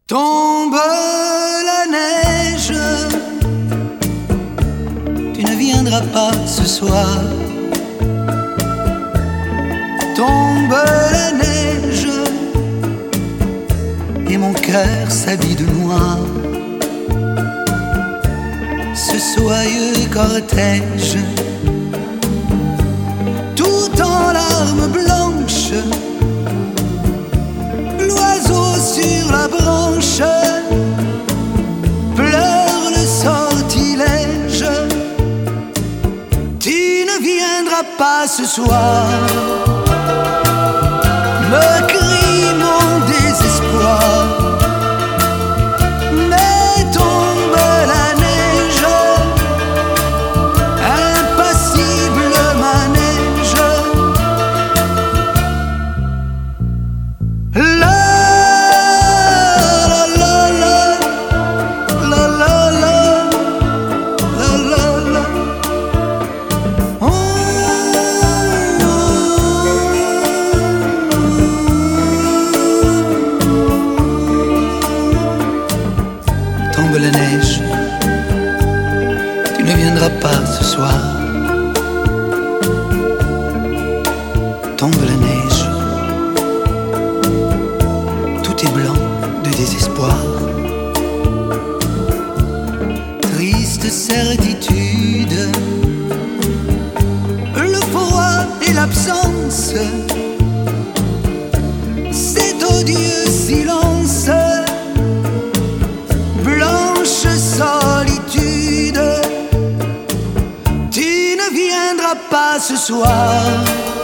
Tombe la neige, tu ne viendras pas ce soir. Tombe la neige, et mon cœur s'habille de noir. Ce soyeux cortège, tout en larmes blanches, l'oiseau sur la branche pleure le sortilège. Tu ne viendras pas ce soir, me crie mon désespoir. Mais tombe la neige, impassible manège. La tombe la neige, tu ne viendras pas ce soir. Tombe la neige, tout est blanc de désespoir. Triste certitude, le froid et l'absence, cet odieux silence. Blanche solitude, tu ne viendras pas ce soir.